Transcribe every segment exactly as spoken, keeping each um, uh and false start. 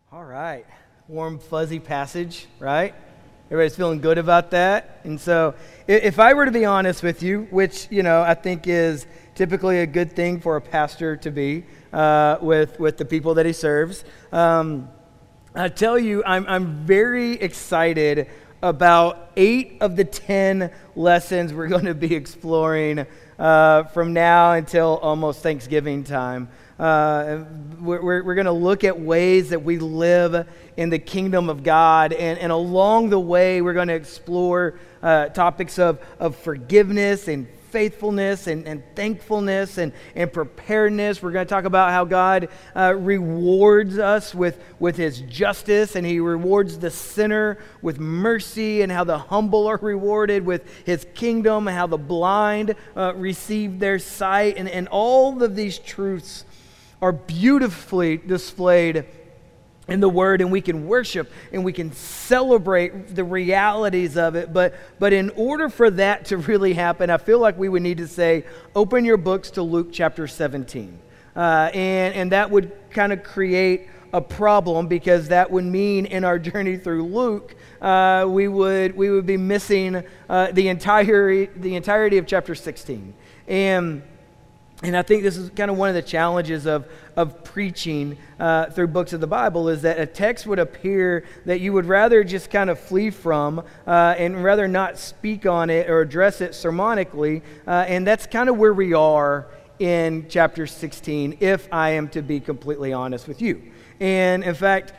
All right. Warm, fuzzy passage, right? Everybody's feeling good about that. And so if I were to be honest with you, which, you know, I think is typically a good thing for a pastor to be uh, with, with the people that he serves, um, I tell you, I'm, I'm very excited about eight of the ten lessons we're going to be exploring uh, from now until almost Thanksgiving time. Uh, we're we're going to look at ways that we live in the kingdom of God, and, and along the way, we're going to explore uh, topics of, of forgiveness and faithfulness and, and thankfulness and, and preparedness. We're going to talk about how God uh, rewards us with, with His justice, and He rewards the sinner with mercy, and how the humble are rewarded with His kingdom, and how the blind uh, receive their sight, and, and all of these truths are beautifully displayed in the Word, and we can worship and we can celebrate the realities of it. But but in order for that to really happen, I feel like we would need to say, open your books to Luke chapter seventeen. Uh, and, and that would kind of create a problem, because that would mean in our journey through Luke, uh, we would we would be missing uh, the entire the entirety of chapter sixteen. And And I think this is kind of one of the challenges of, of preaching uh, through books of the Bible, is that a text would appear that you would rather just kind of flee from uh, and rather not speak on it or address it sermonically. Uh, and that's kind of where we are in chapter sixteen, if I am to be completely honest with you. And in fact,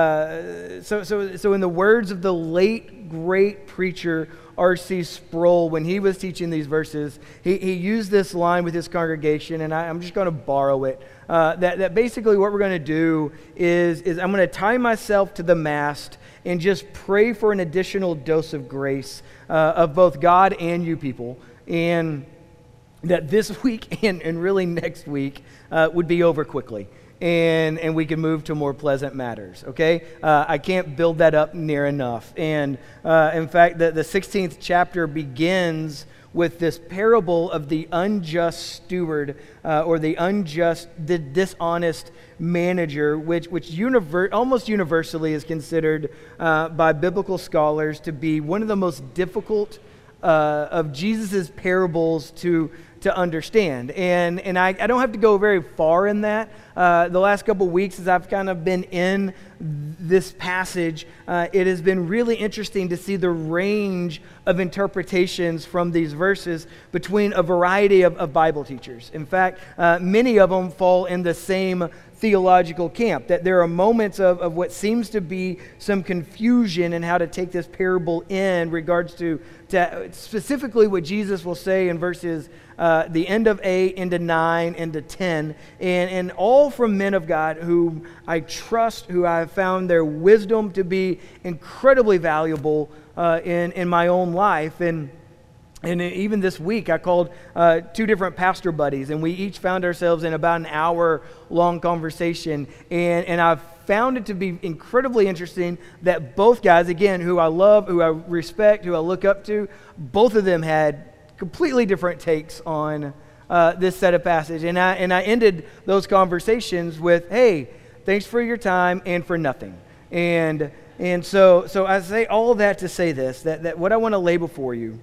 uh, so, so, so in the words of the late great preacher R C Sproul, when he was teaching these verses, he, he used this line with his congregation, and I, I'm just going to borrow it, uh, that, that basically what we're going to do is, is I'm going to tie myself to the mast and just pray for an additional dose of grace uh, of both God and you people, and that this week and, and really next week uh, would be over quickly. And and we can move to more pleasant matters, okay? Uh, I can't build that up near enough. And uh, in fact, the, the sixteenth chapter begins with this parable of the unjust steward uh, or the unjust, the dishonest manager, which which univer- almost universally is considered uh, by biblical scholars to be one of the most difficult uh, of Jesus's parables to to understand. And and I, I don't have to go very far in that. Uh, the last couple of weeks, as I've kind of been in this passage, uh, it has been really interesting to see the range of interpretations from these verses between a variety of, of Bible teachers. In fact, uh, many of them fall in the same theological camp, that there are moments of, of what seems to be some confusion in how to take this parable in regards to, to specifically what Jesus will say in verses uh, the end of eight into nine into ten, and, and all from men of God whom I trust, who I have found their wisdom to be incredibly valuable uh, in, in my own life. And And even this week, I called uh, two different pastor buddies, and we each found ourselves in about an hour-long conversation. And, and I've found it to be incredibly interesting that both guys, again, who I love, who I respect, who I look up to, both of them had completely different takes on uh, this set of passage. And I and I ended those conversations with, "Hey, thanks for your time and for nothing." And and so so I say all of that to say this: that that what I want to lay before you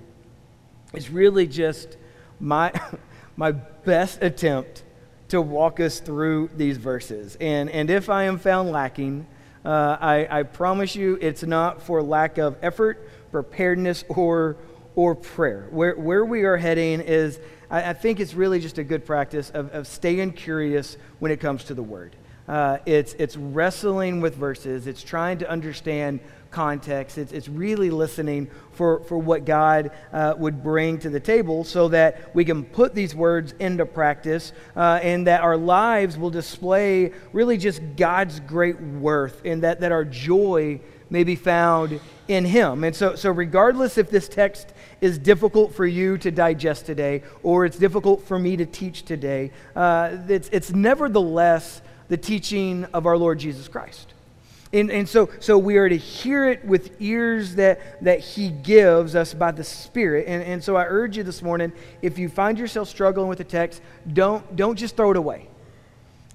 it's really just my my best attempt to walk us through these verses. And and if I am found lacking, uh, I, I promise you it's not for lack of effort, preparedness, or or prayer. Where where we are heading is, I, I think it's really just a good practice of, of staying curious when it comes to the Word. Uh, it's it's wrestling with verses. It's trying to understand context. It's it's really listening for, for what God uh, would bring to the table, so that we can put these words into practice, uh, and that our lives will display really just God's great worth, and that, that our joy may be found in Him. And so, so regardless if this text is difficult for you to digest today, or it's difficult for me to teach today, uh, it's it's nevertheless the teaching of our Lord Jesus Christ. And, and so, so we are to hear it with ears that, that He gives us by the Spirit. And, and so I urge you this morning, if you find yourself struggling with the text, don't, don't just throw it away.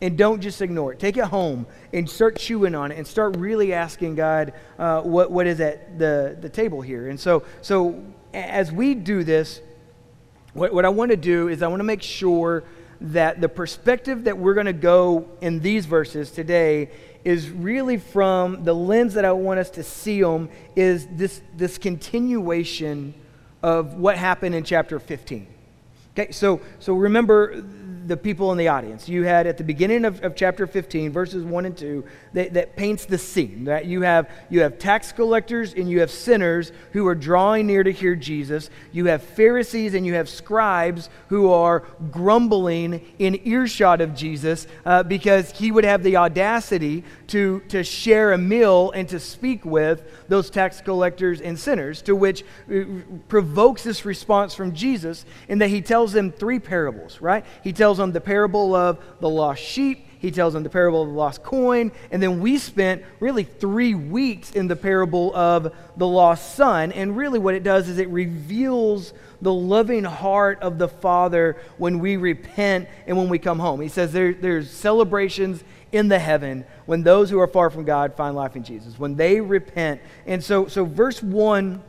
and don't just ignore it. Take it home and start chewing on it and start really asking God uh, what, what is at the, the table here. And so, so as we do this, what, what I want to do is I want to make sure that the perspective that we're going to go in these verses today is really from the lens that I want us to see them is this, this continuation of what happened in chapter fifteen. Okay, so so remember the people in the audience. You had at the beginning of, of chapter fifteen, verses one and two, that, that paints the scene. That you have you have tax collectors and you have sinners who are drawing near to hear Jesus. You have Pharisees and you have scribes who are grumbling in earshot of Jesus uh, because he would have the audacity to, to share a meal and to speak with those tax collectors and sinners, to which provokes this response from Jesus in that he tells them three parables, right? He tells them the parable of the lost sheep, he tells them the parable of the lost coin, and then we spent really three weeks in the parable of the lost son, and really what it does is it reveals the loving heart of the Father when we repent and when we come home. He says there, there's celebrations in the heaven when those who are far from God find life in Jesus, when they repent. And so, so verse one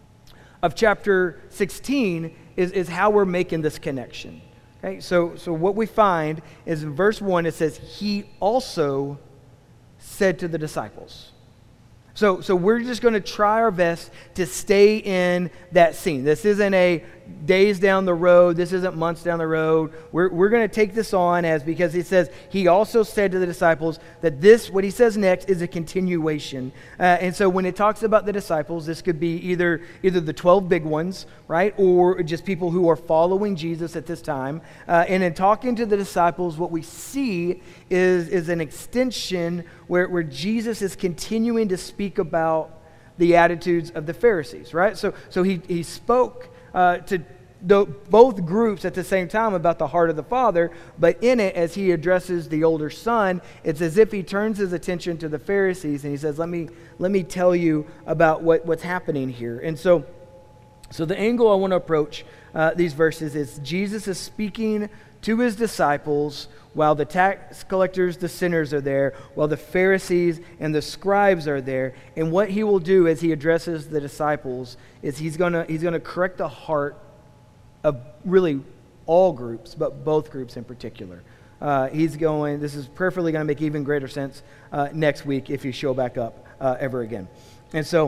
of chapter sixteen is, is how we're making this connection. Okay, so, so what we find is in verse one, it says, he also said to the disciples. So, so we're just going to try our best to stay in that scene. This isn't a days down the road. This isn't months down the road. We're, we're going to take this on as, because he says, he also said to the disciples that this, what he says next, is a continuation. Uh, and so when it talks about the disciples, this could be either, either the twelve big ones, right? Or just people who are following Jesus at this time. Uh, and in talking to the disciples, what we see is, is an extension where, where Jesus is continuing to speak about the attitudes of the Pharisees, right? So, so he, he spoke Uh, to the, both groups at the same time about the heart of the Father, but in it, as he addresses the older son, it's as if he turns his attention to the Pharisees and he says, let me let me tell you about what, what's happening here. And so, so the angle I want to approach uh, these verses is Jesus is speaking to his disciples while the tax collectors, the sinners are there, while the Pharisees and the scribes are there. And what he will do as he addresses the disciples is he's gonna he's gonna correct the heart of really all groups, but both groups in particular. Uh, he's going, this is prayerfully going to make even greater sense uh, next week if you show back up uh, ever again. And so,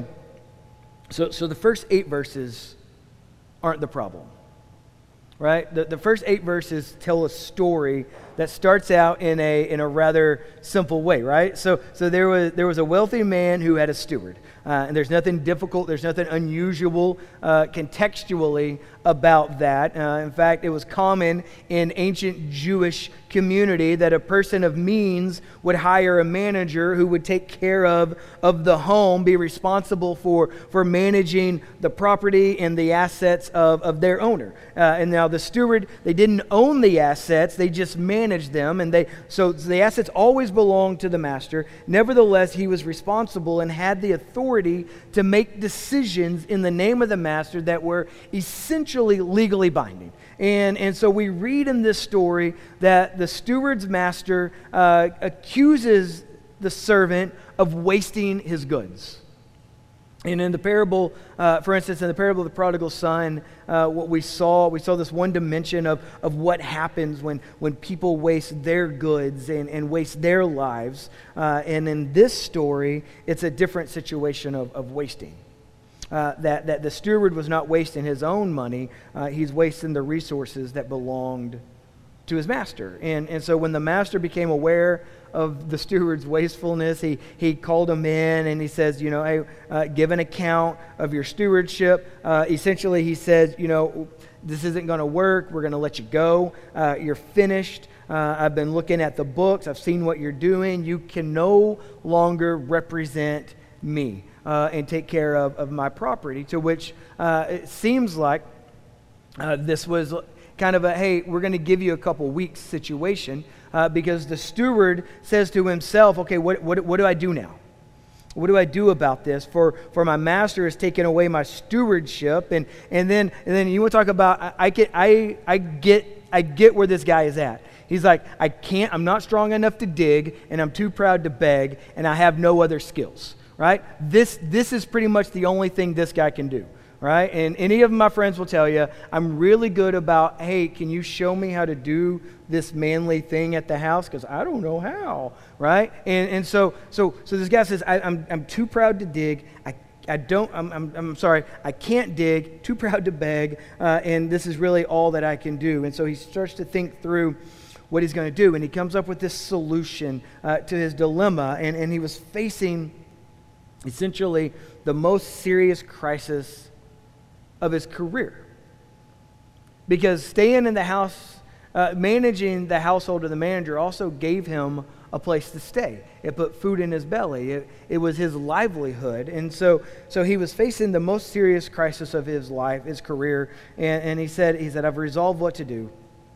so, so the first eight verses aren't the problem. Right? The, the first eight verses tell a story that starts out in a in a rather simple way, right? So so there was there was a wealthy man who had a steward. Uh, and there's nothing difficult, there's nothing unusual uh, contextually about that. Uh, in fact, it was common in ancient Jewish community that a person of means would hire a manager who would take care of, of the home, be responsible for, for managing the property and the assets of, of their owner. Uh, and now the steward, they didn't own the assets, they just managed them. And they so the assets always belonged to the master. Nevertheless, he was responsible and had the authority to make decisions in the name of the master that were essentially legally binding. And, and so we read in this story that the steward's master uh, accuses the servant of wasting his goods. And in the parable, uh, for instance, in the parable of the prodigal son, uh, what we saw, we saw this one dimension of, of what happens when, when people waste their goods and, and waste their lives. Uh, and in this story, it's a different situation of, of wasting. Uh, that, that the steward was not wasting his own money, uh, he's wasting the resources that belonged to his master. And, and so when the master became aware of the steward's wastefulness, he, he called him in and he says, you know, hey, uh, give an account of your stewardship. Uh, essentially, he says, you know, this isn't going to work. We're going to let you go. Uh, you're finished. Uh, I've been looking at the books. I've seen what you're doing. You can no longer represent me uh, and take care of, of my property. To which uh, it seems like uh, this was kind of a, hey, we're going to give you a couple weeks situation uh, because the steward says to himself, okay, what, what, what do I do now? What do I do about this? For for my master has taken away my stewardship. And and then and then you want to talk about, I, I, get, I, I get I get where this guy is at. He's like, I can't, I'm not strong enough to dig, and I'm too proud to beg, and I have no other skills, right? This, this is pretty much the only thing this guy can do, right? And any of my friends will tell you, I'm really good about, hey, can you show me how to do this manly thing at the house? Because I don't know how, right? And and so so so this guy says, I, I'm I'm too proud to dig. I I don't. I'm I'm, I'm sorry. I can't dig. Too proud to beg. Uh, and this is really all that I can do. And so he starts to think through what he's going to do, and he comes up with this solution uh, to his dilemma. And and he was facing essentially the most serious crisis of his career, because staying in the house, uh, managing the household of the manager also gave him a place to stay. It put food in his belly. It, it was his livelihood. And so so he was facing the most serious crisis of his life, his career, and, and he said, he said, I've resolved what to do.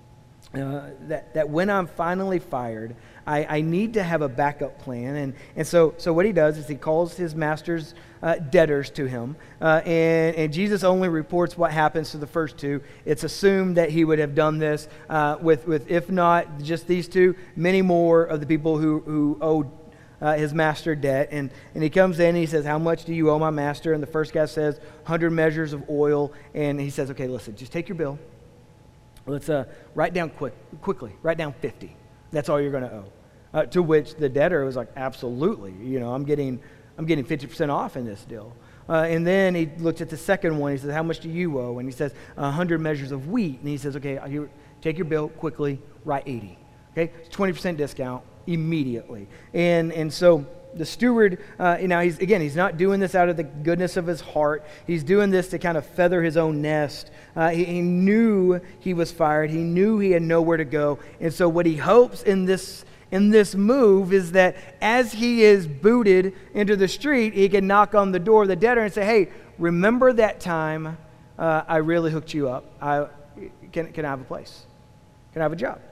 Uh, that, that when I'm finally fired, I, I need to have a backup plan. And, and so, so what he does is he calls his master's uh, debtors to him. Uh, and, and Jesus only reports what happens to the first two. It's assumed that he would have done this uh, with, with, if not just these two, many more of the people who, who owed uh, his master debt. And, and he comes in and he says, how much do you owe my master? And the first guy says, one hundred measures of oil. And he says, okay, listen, just take your bill. Let's uh, write down quick, quickly, write down fifty. That's all you're going to owe. Uh, to which the debtor was like, absolutely. You know, I'm getting I'm getting fifty percent off in this deal. Uh, and then he looked at the second one. He says, how much do you owe? And he says, one hundred measures of wheat. And he says, okay, you take your bill quickly, write eighty. Okay, it's twenty percent discount immediately. And and so the steward, uh, you know, he's again, he's not doing this out of the goodness of his heart. He's doing this to kind of feather his own nest. Uh, he, he knew he was fired. He knew he had nowhere to go. And so what he hopes in this in this move is that as he is booted into the street, he can knock on the door of the debtor and say, hey, remember that time uh, I really hooked you up? I, can, can I have a place? Can I have a job?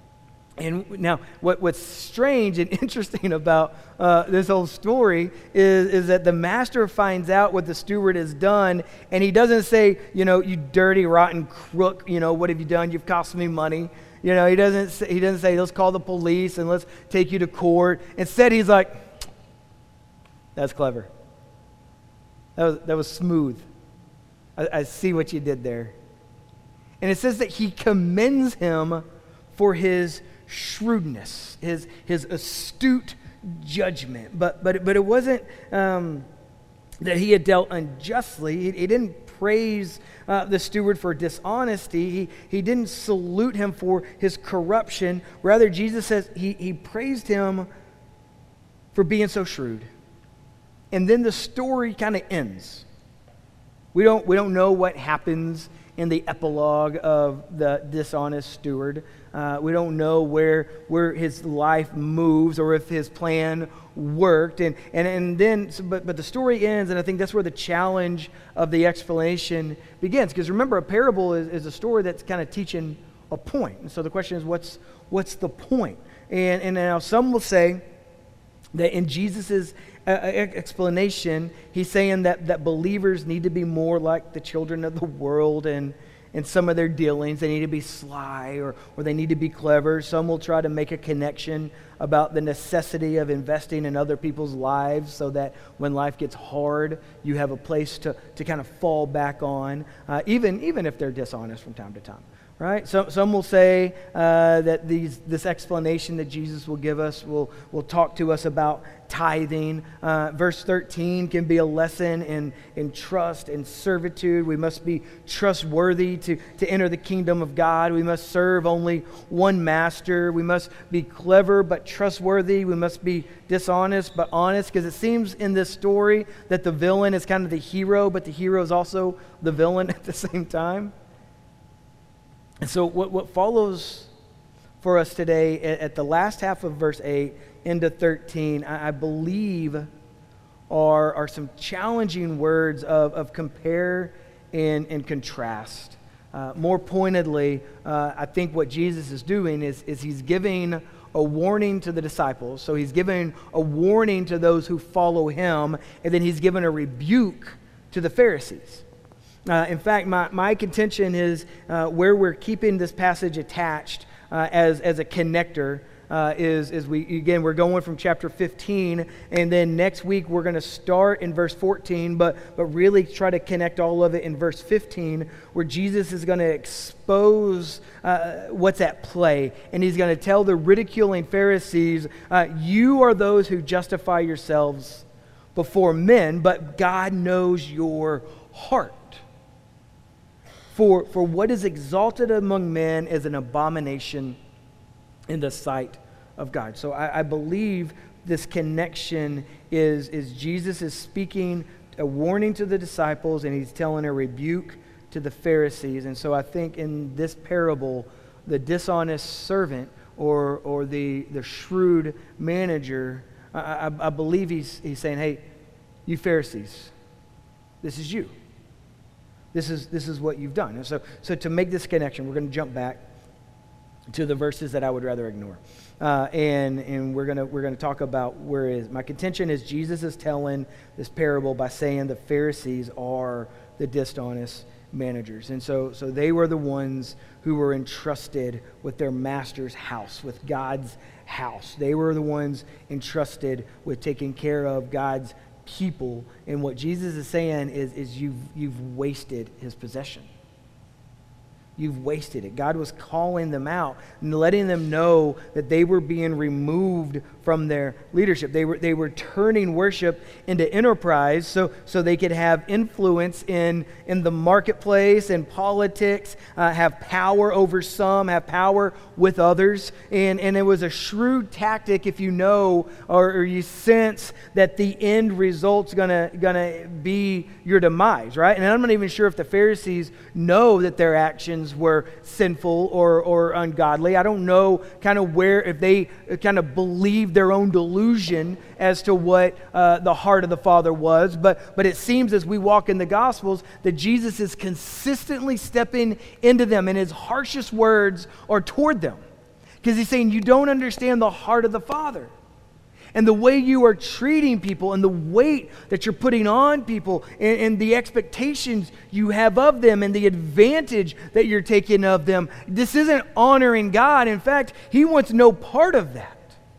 And now, what, what's strange and interesting about uh, this whole story is, is that the master finds out what the steward has done, and he doesn't say, you know, you dirty, rotten crook, you know, what have you done? You've cost me money. You know, he doesn't say, he doesn't say, let's call the police and let's take you to court. Instead, he's like, that's clever. That was, that was smooth. I, I see what you did there. And it says that he commends him for his shrewdness, his his astute judgment. But but but it wasn't um, that he had dealt unjustly. He, he didn't praise uh, the steward for dishonesty. He he didn't salute him for his corruption. Rather, Jesus says he he praised him for being so shrewd. And then the story kind of ends. We don't we don't know what happens in the epilogue of the dishonest steward. Uh, we don't know where where his life moves or if his plan worked. And and, and then, so, but, but the story ends, and I think that's where the challenge of the explanation begins. Because remember, a parable is, is a story that's kind of teaching a point. And so the question is, what's what's the point? And, and now some will say that in Jesus' uh, explanation, he's saying that, that believers need to be more like the children of the world and in some of their dealings. They need to be sly or, or they need to be clever. Some will try to make a connection about the necessity of investing in other people's lives so that when life gets hard, you have a place to, to kind of fall back on, uh, even, even if they're dishonest from time to time. Right? Some some will say uh, that these this explanation that Jesus will give us will will talk to us about tithing. Uh, verse thirteen can be a lesson in in trust and servitude. We must be trustworthy to to enter the kingdom of God. We must serve only one master. We must be clever but trustworthy. We must be dishonest but honest, because it seems in this story that the villain is kind of the hero, but the hero is also the villain at the same time. And so what, what follows for us today at, at the last half of verse eight into thirteen, I, I believe are, are some challenging words of, of compare and, and contrast. Uh, more pointedly, uh, I think what Jesus is doing is, is he's giving a warning to the disciples. So he's giving a warning to those who follow him, and then he's given a rebuke to the Pharisees. Uh, in fact, my, my contention is uh, where we're keeping this passage attached uh, as, as a connector uh, is, is we, again, we're going from chapter fifteen, and then next week we're going to start in verse fourteen, but, but really try to connect all of it in verse fifteen, where Jesus is going to expose uh, what's at play, and he's going to tell the ridiculing Pharisees, uh, you are those who justify yourselves before men, but God knows your heart. For, for what is exalted among men is an abomination in the sight of God. So I, I believe this connection is, is Jesus is speaking a warning to the disciples, and he's telling a rebuke to the Pharisees. And so I think in this parable, the dishonest servant or, or the, the shrewd manager, I, I, I believe he's, he's saying, hey, you Pharisees, this is you. This is this is what you've done. And so, so to make this connection, we're going to jump back to the verses that I would rather ignore, uh, and and we're gonna we're gonna talk about where is my contention is Jesus is telling this parable by saying the Pharisees are the dishonest managers, and so so they were the ones who were entrusted with their master's house, with God's house. They were the ones entrusted with taking care of God's people, and what Jesus is saying is, is you've, you've wasted his possession. You've wasted it. God was calling them out and letting them know that they were being removed from their leadership. They were they were turning worship into enterprise so, so they could have influence in, in the marketplace and politics, uh, have power over some, have power with others. And, and it was a shrewd tactic if you know or, or you sense that the end result's gonna, gonna be your demise, right? And I'm not even sure if the Pharisees know that their actions were sinful or, or ungodly. I don't know kind of where, if they kind of believed their own delusion as to what uh, the heart of the Father was, but, but it seems as we walk in the Gospels that Jesus is consistently stepping into them, and his harshest words are toward them. Because he's saying, you don't understand the heart of the Father. And the way you are treating people and the weight that you're putting on people and, and the expectations you have of them and the advantage that you're taking of them, this isn't honoring God. In fact, he wants no part of that.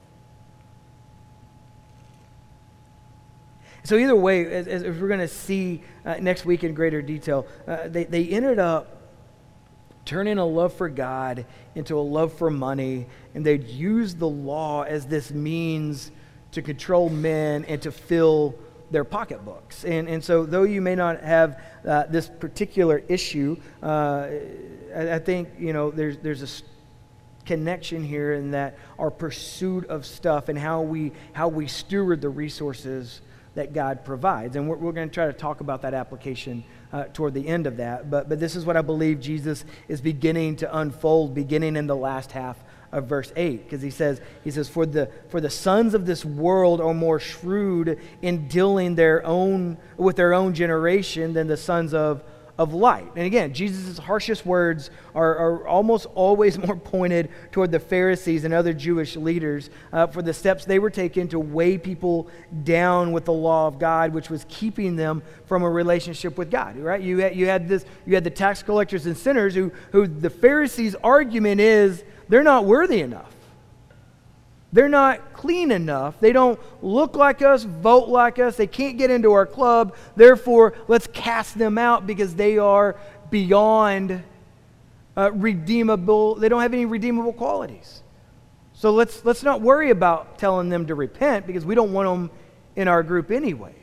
So either way, as, as we're going to see uh, next week in greater detail, uh, they, they ended up turning a love for God into a love for money, and they'd use the law as this means to control men and to fill their pocketbooks. And, and so though you may not have uh, this particular issue, uh, I, I think, you know, there's, there's a connection here in that our pursuit of stuff and how we, how we steward the resources that God provides. And we're, we're going to try to talk about that application uh, toward the end of that. But, but this is what I believe Jesus is beginning to unfold, beginning in the last half of verse eight. Because he says, he says, for the, for the sons of this world are more shrewd in dealing their own, with their own generation than the sons of of light. And again, Jesus' harshest words are, are almost always more pointed toward the Pharisees and other Jewish leaders uh, for the steps they were taking to weigh people down with the law of God, which was keeping them from a relationship with God. Right? You had, you had this. You had the tax collectors and sinners who, who the Pharisees' argument is they're not worthy enough. They're not clean enough. They don't look like us, vote like us. They can't get into our club. Therefore, let's cast them out because they are beyond uh, redeemable. They don't have any redeemable qualities. So let's let's not worry about telling them to repent because we don't want them in our group anyways.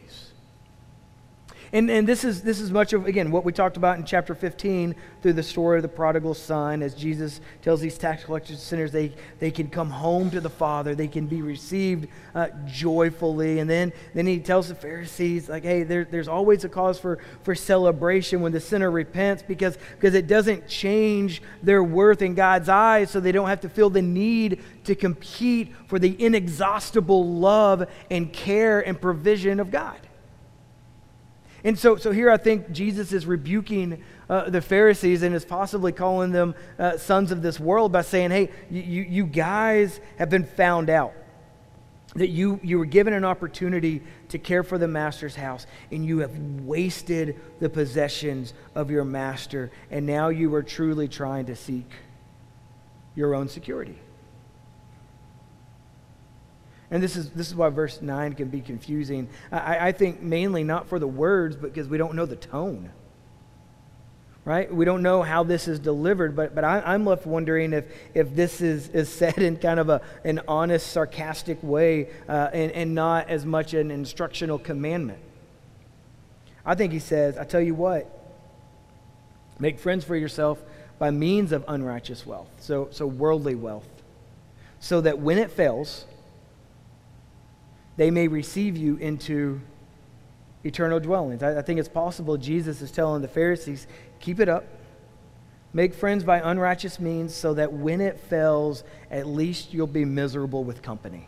And and this is this is much of, again, what we talked about in chapter fifteen through the story of the prodigal son, as Jesus tells these tax collectors and sinners they, they can come home to the Father, they can be received uh, joyfully. And then, then he tells the Pharisees, like, hey, there, there's always a cause for, for celebration when the sinner repents because, because it doesn't change their worth in God's eyes, so they don't have to feel the need to compete for the inexhaustible love and care and provision of God. And so, so here I think Jesus is rebuking uh, the Pharisees and is possibly calling them uh, sons of this world by saying, hey, you, you guys have been found out. that you, you were given an opportunity to care for the master's house, and you have wasted the possessions of your master, and now you are truly trying to seek your own security. And this is this is why verse nine can be confusing. I, I think mainly not for the words, but because we don't know the tone. Right? We don't know how this is delivered, but but I, I'm left wondering if if this is, is said in kind of a an honest, sarcastic way, uh, and, and not as much an instructional commandment. I think he says, I tell you what, make friends for yourself by means of unrighteous wealth, so so worldly wealth, so that when it fails, they may receive you into eternal dwellings. I, I think it's possible Jesus is telling the Pharisees, keep it up. Make friends by unrighteous means so that when it fails, at least you'll be miserable with company.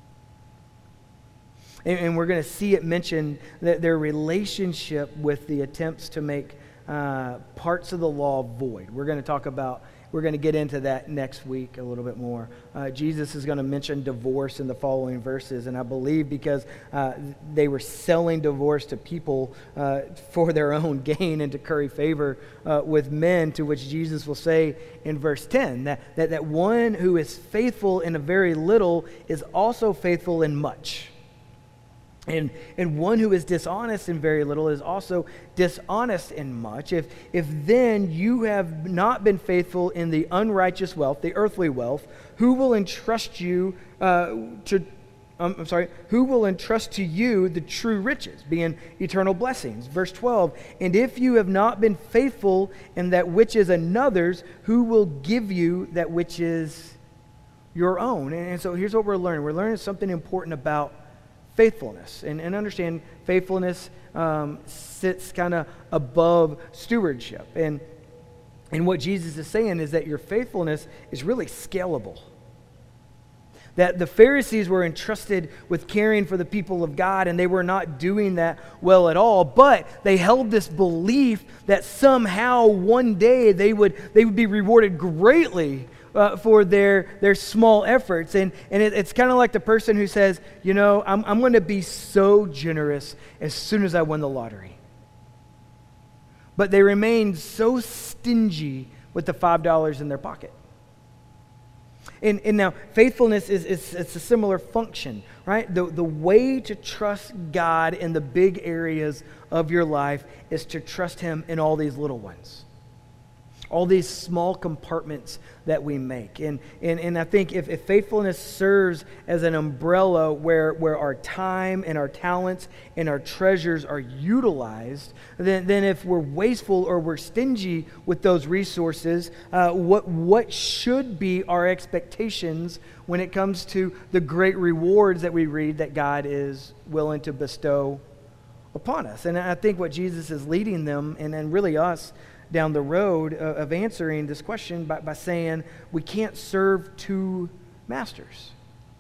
And, and we're going to see it mentioned that their relationship with the attempts to make uh, parts of the law void. We're going to talk about We're going to get into that next week a little bit more. Uh, Jesus is going to mention divorce in the following verses, and I believe because uh, they were selling divorce to people uh, for their own gain and to curry favor uh, with men, to which Jesus will say in verse ten that, that, that one who is faithful in a very little is also faithful in much. And, and one who is dishonest in very little is also dishonest in much. If, if then you have not been faithful in the unrighteous wealth, the earthly wealth, who will entrust you uh, to, um, I'm sorry, who will entrust to you the true riches, being eternal blessings? Verse twelve, and if you have not been faithful in that which is another's, who will give you that which is your own? And, and so here's what we're learning. We're learning something important about faithfulness, and, and understand faithfulness um, sits kind of above stewardship. And, and what Jesus is saying is that your faithfulness is really scalable. That the Pharisees were entrusted with caring for the people of God, and they were not doing that well at all, but they held this belief that somehow one day they would, they would be rewarded greatly Uh, for their their small efforts. And, and it, it's kind of like the person who says, you know, I'm, I'm going to be so generous as soon as I win the lottery. But they remain so stingy with the five dollars in their pocket. And, and now, faithfulness is, is it's a similar function, right? The, the way to trust God in the big areas of your life is to trust Him in all these little ones. All these small compartments that we make. And and, and I think if, if faithfulness serves as an umbrella where, where our time and our talents and our treasures are utilized, then, then if we're wasteful or we're stingy with those resources, uh, what, what should be our expectations when it comes to the great rewards that we read that God is willing to bestow upon us? And I think what Jesus is leading them, and, and really us, down the road of answering this question by, by saying we can't serve two masters.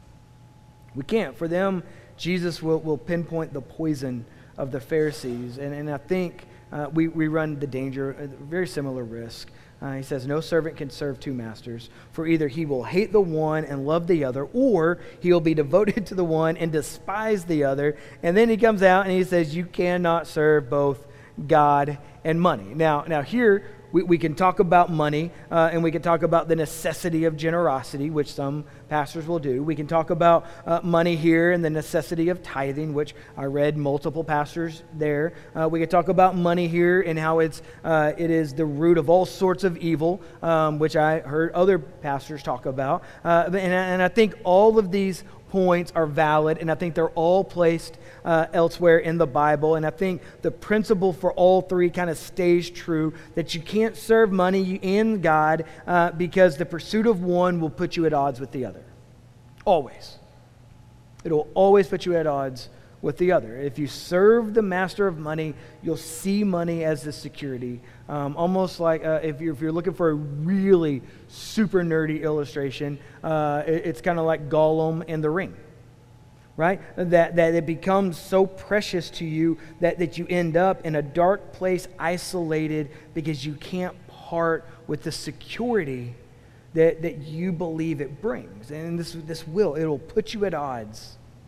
We can't. For them, Jesus will, will pinpoint the poison of the Pharisees. And, and I think uh, we, we run the danger, a very similar risk. Uh, he says, no servant can serve two masters, for either he will hate the one and love the other, or he will be devoted to the one and despise the other. And then he comes out and he says, you cannot serve both God and money. Now, now here we, we can talk about money, uh, and we can talk about the necessity of generosity, which some pastors will do. We can talk about uh, money here and the necessity of tithing, which I read multiple pastors there. Uh, we can talk about money here and how it's uh, it is the root of all sorts of evil, um, which I heard other pastors talk about. Uh, and, and I think all of these points are valid, and I think they're all placed uh, elsewhere in the Bible. And I think the principle for all three kind of stays true, that you can't serve money and God uh, because the pursuit of one will put you at odds with the other. Always. It will always put you at odds with the other. If you serve the master of money, you'll see money as the security. Um, almost like uh, if, you're, if you're looking for a really super nerdy illustration, uh, it, it's kind of like Gollum and the ring, right? That, that it becomes so precious to you that, that you end up in a dark place, isolated, because you can't part with the security that, that you believe it brings. And this, this will, it'll put you at odds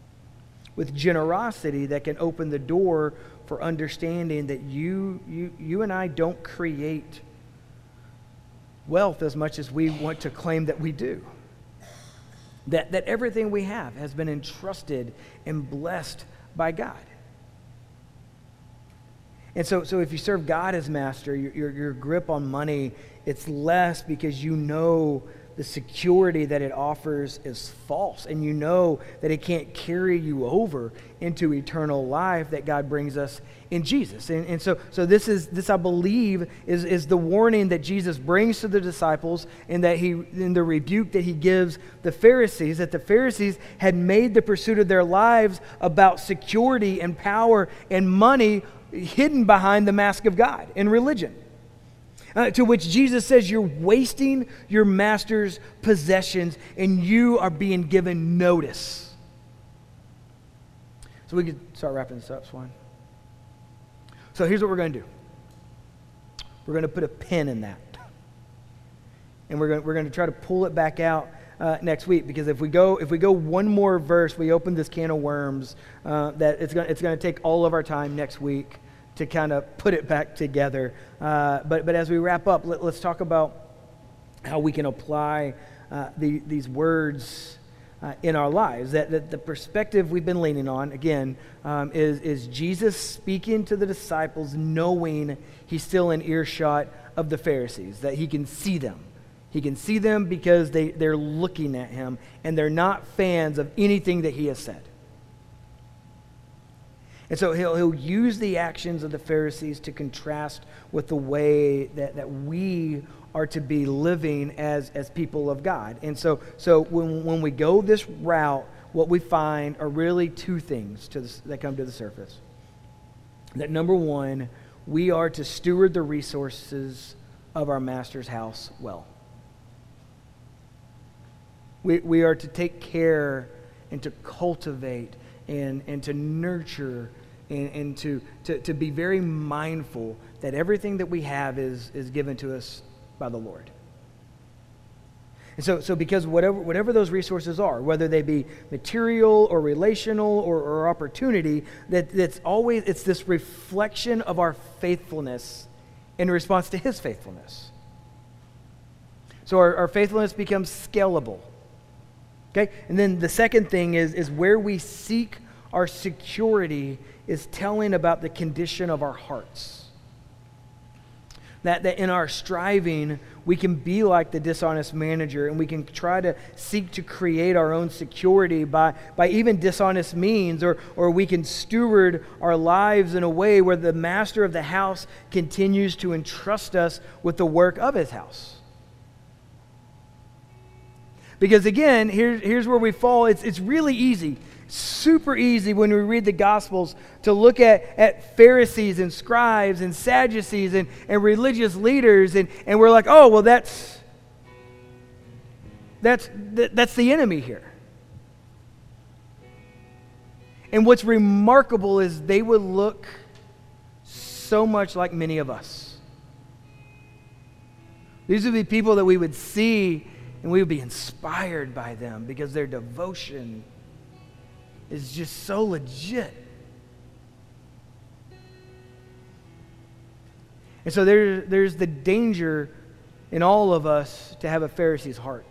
with generosity that can open the door for understanding that you, you, you and I don't create wealth as much as we want to claim that we do. That, that everything we have has been entrusted and blessed by God. And so, so if you serve God as master, your, your, your grip on money, it's less because you know the security that it offers is false, and you know that it can't carry you over into eternal life that God brings us in Jesus. And, and so, so this is this I believe is, is the warning that Jesus brings to the disciples, and that he in the rebuke that he gives the Pharisees, that the Pharisees had made the pursuit of their lives about security and power and money hidden behind the mask of God and religion. Uh, to which Jesus says, you're wasting your master's possessions and you are being given notice. So we could start wrapping this up, Swan. So here's what we're going to do. We're going to put a pin in that. And we're going, we're going to try to pull it back out uh, next week, because if we go if we go one more verse, we open this can of worms uh, that it's going it's going to take all of our time next week to kind of put it back together. Uh, but but as we wrap up, let, let's talk about how we can apply uh, the, these words uh, in our lives. That, that the perspective we've been leaning on, again, um, is, is Jesus speaking to the disciples knowing he's still in earshot of the Pharisees, that he can see them. He can see them because they, they're looking at him, and they're not fans of anything that he has said. And so he'll, he'll use the actions of the Pharisees to contrast with the way that, that we are to be living as, as people of God. And so, so when, when we go this route, what we find are really two things to the, that come to the surface. That number one, we are to steward the resources of our master's house well. We, we are to take care and to cultivate and, and to nurture and, and to, to, to be very mindful that everything that we have is, is given to us by the Lord. And so, so because whatever whatever those resources are, whether they be material or relational or, or opportunity, that, that's always, it's this reflection of our faithfulness in response to his faithfulness. So our, our faithfulness becomes scalable. Okay? And then the second thing is, is where we seek our security is telling about the condition of our hearts. That, that in our striving, we can be like the dishonest manager, and we can try to seek to create our own security by, by even dishonest means, or, or we can steward our lives in a way where the master of the house continues to entrust us with the work of his house. Because again, here, here's where we fall. It's, it's really easy, super easy when we read the Gospels to look at, at Pharisees and scribes and Sadducees and, and religious leaders, and, and we're like, oh, well, that's, that's, that's the enemy here. And what's remarkable is they would look so much like many of us. These would be people that we would see and we would be inspired by them because their devotion is just so legit. And so there, there's the danger in all of us to have a Pharisee's heart.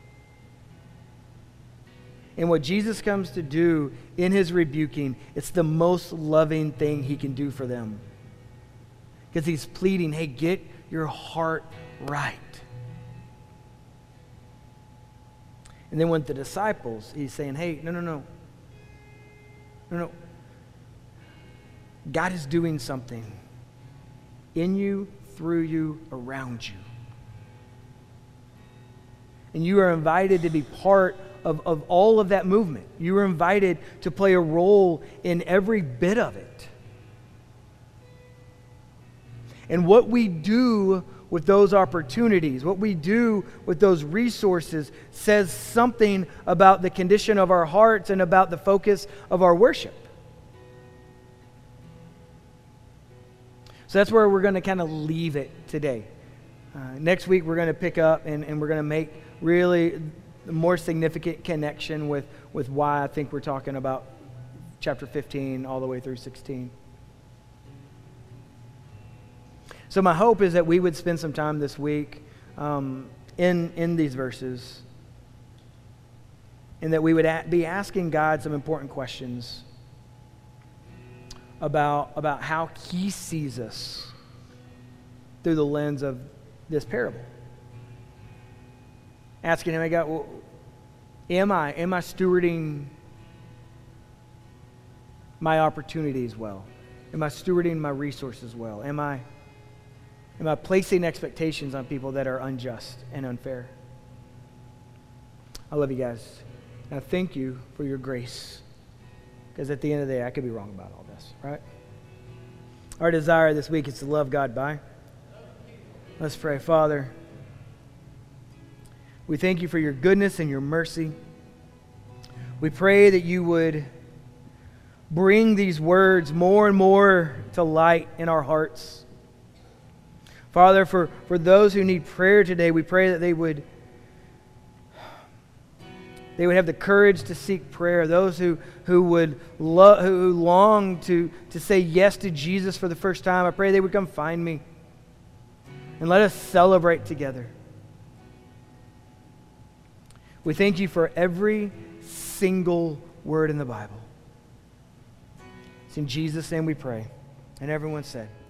And what Jesus comes to do in his rebuking, it's the most loving thing he can do for them. Because he's pleading, hey, get your heart right. And then with the disciples, he's saying, hey, no, no, no. No, no. God is doing something in you, through you, around you. And you are invited to be part of, of all of that movement. You are invited to play a role in every bit of it. And what we do with those opportunities, what we do with those resources, says something about the condition of our hearts and about the focus of our worship. So that's where we're going to kind of leave it today. Uh, next week we're going to pick up and, and we're going to make really a more significant connection with, with why I think we're talking about chapter fifteen all the way through sixteen. So my hope is that we would spend some time this week um, in, in these verses, and that we would a- be asking God some important questions about, about how he sees us through the lens of this parable. Asking him, hey God, well, am I, am I stewarding my opportunities well? Am I stewarding my resources well? Am I, am I placing expectations on people that are unjust and unfair? I love you guys. And I thank you for your grace. Because at the end of the day, I could be wrong about all this, right? Our desire this week is to love God by. Let's pray. Father, we thank you for your goodness and your mercy. We pray that you would bring these words more and more to light in our hearts. Father, for, for those who need prayer today, we pray that they would They would have the courage to seek prayer. Those who, who would lo- who long to, to say yes to Jesus for the first time, I pray they would come find me. And let us celebrate together. We thank you for every single word in the Bible. It's in Jesus' name we pray. And everyone said,